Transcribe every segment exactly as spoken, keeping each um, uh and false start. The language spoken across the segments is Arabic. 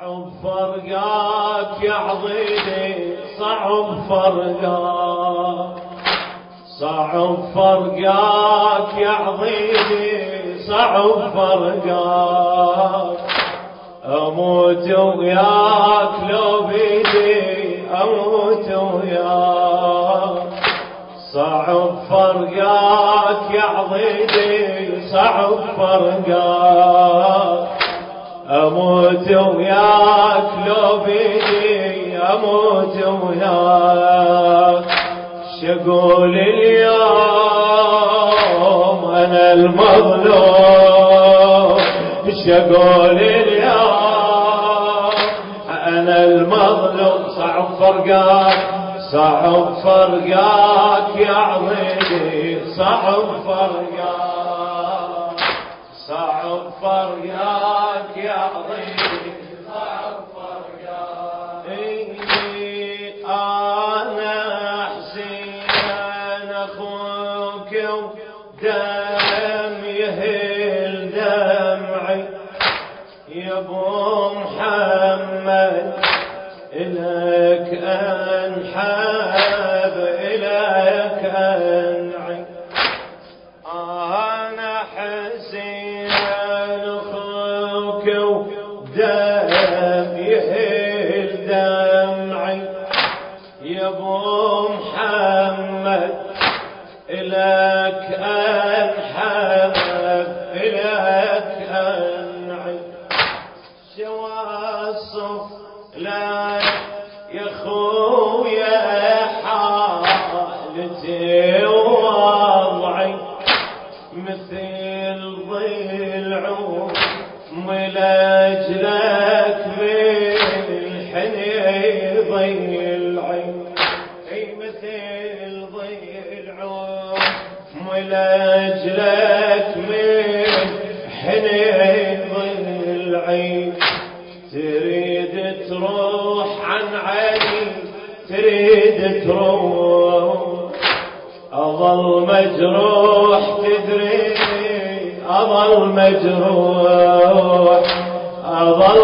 صعب فرقاك يا عضيدي، صعب فرقاك، صعب فرقاك يا عضيدي، صعب فرقاك. أموت وياك لو بيدي، أموت وياك. صعب فرقاك يا عضيدي، صعب فرقاك. أموت وياك لو بيدي، أموت وياك. شقول اليوم أنا المظلوم، شقول اليوم أنا المظلوم. صعب فرقاك، صعب فرقاك يا عضيدي، صعب فرقاك، صعب فرقاك يا عضيدي، صعب فرقاك. أنا حسين أخوك ودم يهل دمعي يا ابو محمد، إلك أنحب إليك أنعي. أنا حسين أخوك ودم يهل دمعي يا ابو محمد، إلك أنحب إليك أنعي. شواصف لا يا خويا حالتي ووضعي مثل ضلع ولأجلك من حني ضلعي، اي مثل ضلع ولأجلك من حني ضلعي. تريد تروح عن عيني، تريد تروح، أظل مجروح تدري، أظل مجروح، أظل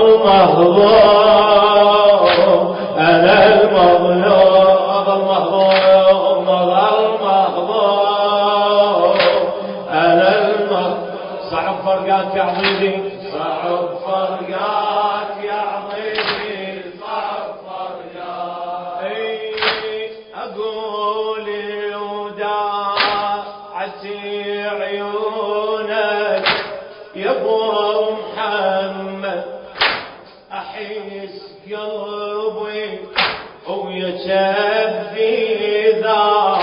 مهضوم أنا المظلوم، أظل مهضوم، أظل مهضوم أنا المظلوم. صعب فرقاك يا عضيدي، صعب فرقاك يا عضيدي، صعب فرقاك. أقول وداعتي عيونك يا ابو محمد، أحس قلبي ويا شفي ذا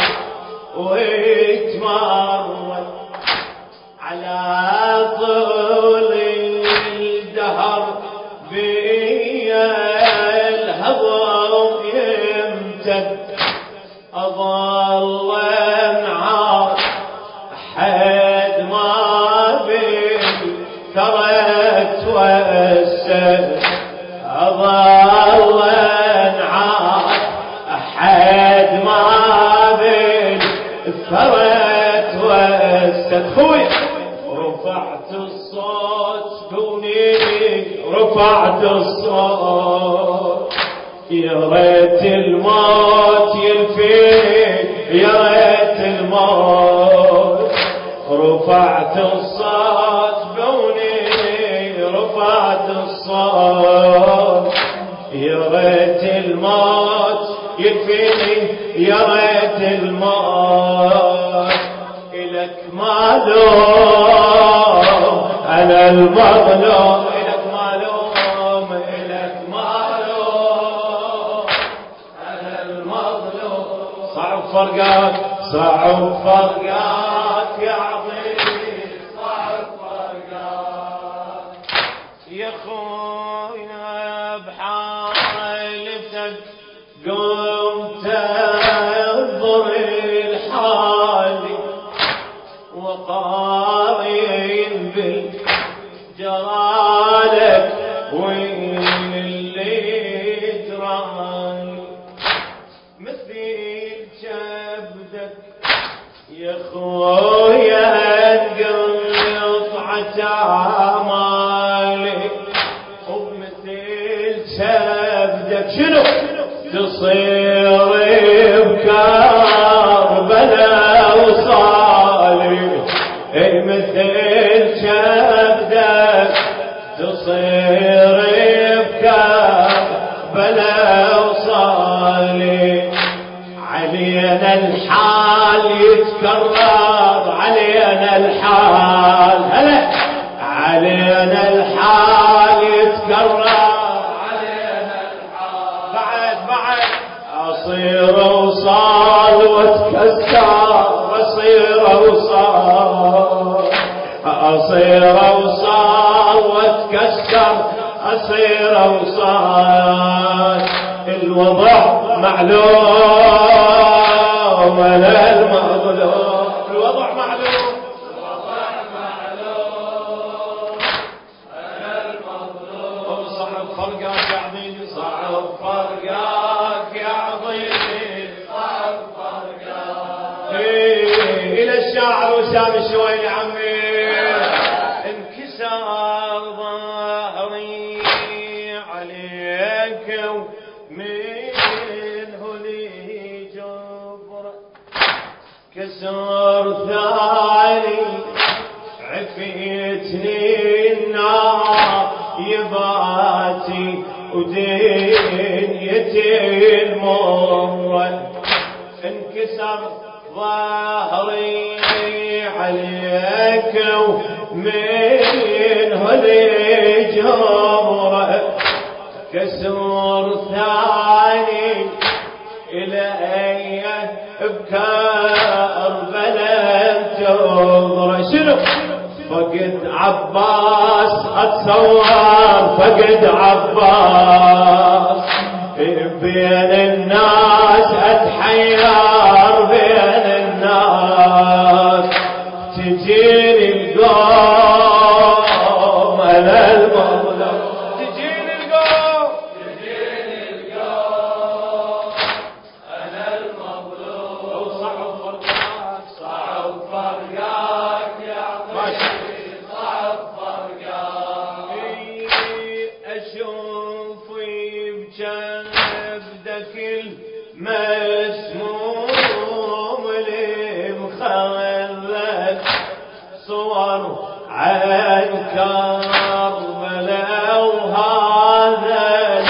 ويتمرد على طول الدهر بيا الهضم يمتد. أظل انعار حد ما بين ثرت وسد، أظل انعار حد ما بين ثرت وسد. خويا رفعت الصوت كونيني، رفعت الصوت يا ريت الموت يلفيك، يا ريت الموت. رفعت الصوت كونيني، رفعت الصوت يا ريت الموت يلفيني، يا ريت الموت. إلك مالوم أنا المظلوم، إلك مالوم، إلك مالوم أنا المظلوم. صعب فرقاك، صعب فرقاك يا عظيم، صعب فرقاك يا خويا. بحالتك قمت انظر الحالي وقارن بالجرالك واللي جراني. مثل جبدك يا خويا انقطعت امالي، وبمثل كبدك شنو تصير بكربلاء وصالح مثل كبدك تصير بكربلاء وصالح علينا الحال يتكرر علينا الحال هلا علينا الحال يتكرر أصير وصال واتكسر أصير وصال أصير وصال واتكسر أصير وصال الوضع معلوم أنا المظلوم الوضع معلوم الوضع معلوم أنا المظلوم صعب فرقك يا عظيمي صعب فرقك يا عظيمي صعب فرقك إلى الشاعر وسام الشويني عمي انكسر ظهري عليك ومنه لي جبر كسر ثاني عفيتني النار يباتي ودنيتي المرة انكسر ظهري عليك ومنه لي جبر كسر ثاني إلي بكربلاء تنظر شنو فقد عباس اتصور فقد عباس بين الناس اتحير بين الناس تجيني القوم انا المظلوم تجيني القوم تجيني القوم انا المظلوم صعب فرقك صعب فرقك يا عظيمي صعب فرقك اشوف بجبدك المسموم المخلد صور عن كربلاء وهذا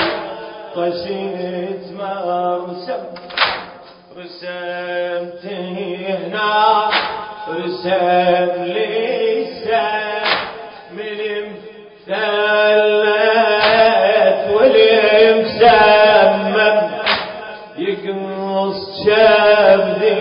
طشيت مرسم رسمت هنا رسم لي من مثلث والمسمم يقص شبدي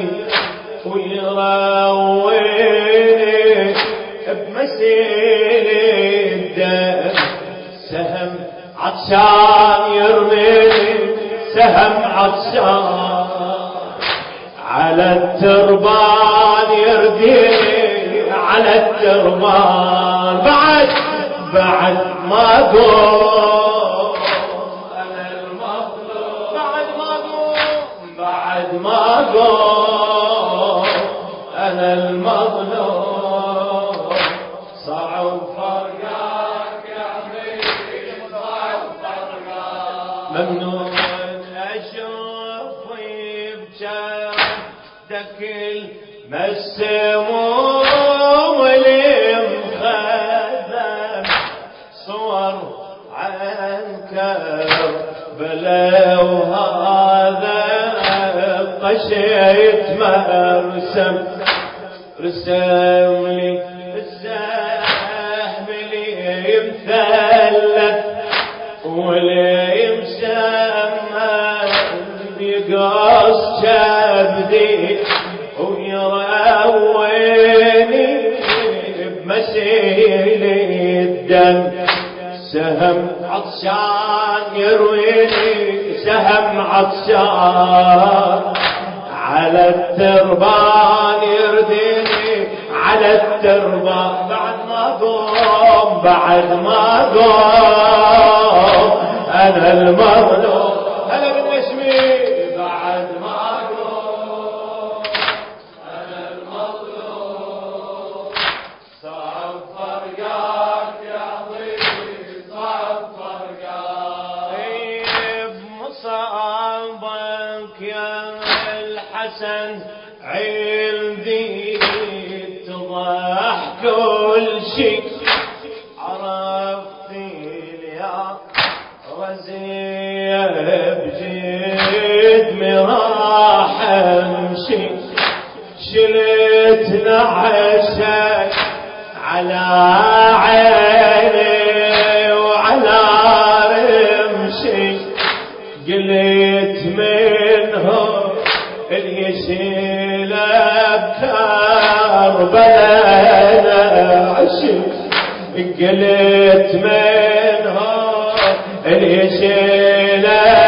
ويرويني بمسيل الدم سهم عطشان يرميني سهم عطشان على التربان يرديني على التربان بعد بعد ما قوم انا المظلوم بعد ما قوم بعد ما قوم انا المظلوم صعب فرقك يا حبيبي صعب فرقك ممنون اشوف بجدك المسموم المخزن صور عن كربلاء وهذا قشيت مرسم رسم لي السهم لي مثلث ولي مسمى يقص شبدي ويرويني بمسيل الدم سهم عطشان يرويني سهم عطشان على التربان يرديني على التربان بعد ما قوم بعد ما قوم انا المظلوم هلا بالنشمي بعد ما قوم انا المظلوم صعب فرقك يا حبيبي صعب فرقك يا الحسن عندي اتضح كل شي، عرفتي يا رزيب جد مراح امشي، شلت نعشك على عيني وعلى رمشي، قلت منهم اللي يشيل بكربلاء نعشي، قلت منهم اللي يشيل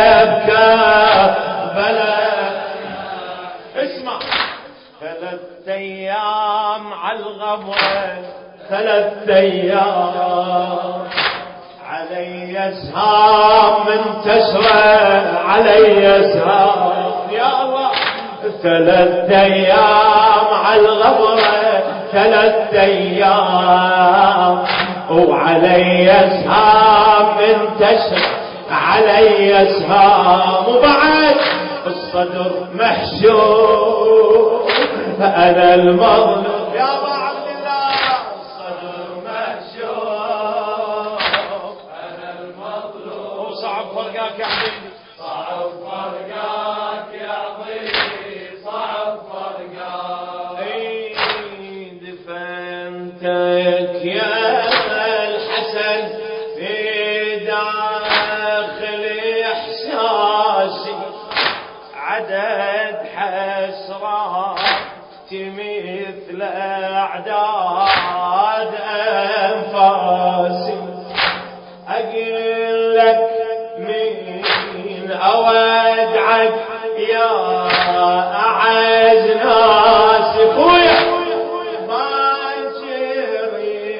بكربلاء. اسمع، ثلاث ايام على الغبرة، ثلاث ايام علي اسهام منتشرة، علي اسهام يا الله، ثلاث ايام على الغبرة، ثلاث ايام وعلي اسهام منتشرة، علي اسهام وبعد الصدر محشور، انا المظلوم يا ابا عبد الله، الصدر محشور انا المظلوم. وصعب فرقاك يا حبيبي، صعب فرقاك يا حبيبي، صعب فرقاك. اي دفنتك يا الحسن في داخل احساسي، عدد حسراتي مثل أعداد أنفاسي، أقول لك مين أودعك يا أعز ناسي، خويا باكر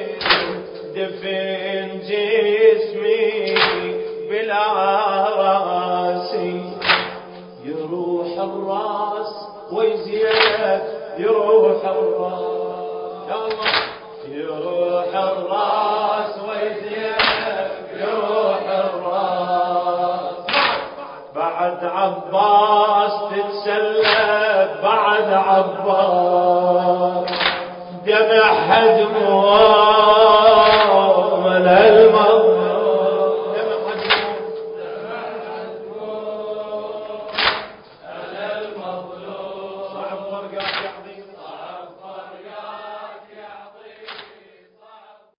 دفن جسمي بلا راسي، يروح الراس ويزيد، يروح الراس يا الله، يروح الراس ويزيد، يروح الراس. بعد عباس تتسلب، بعد عباس دمع دموع